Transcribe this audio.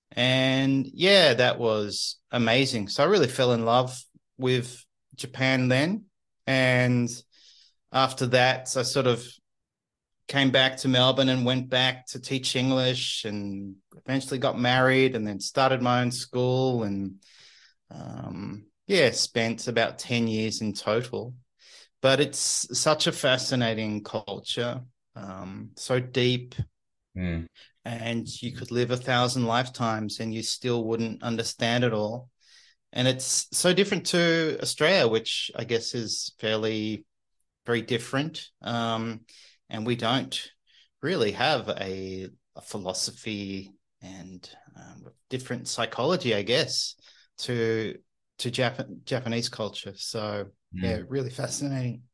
And yeah, that was amazing. So I really fell in love with Japan then. And after that, I sort of came back to Melbourne and went back to teach English and eventually got married and then started my own school and yeah, spent about 10 years in total. But it's such a fascinating culture, so deep, Mm. and you could live 1,000 lifetimes and you still wouldn't understand it all. And it's so different to Australia, which I guess is fairly very different. And we don't really have a philosophy and different psychology, I guess, to Japanese culture. So yeah, Mm. really fascinating.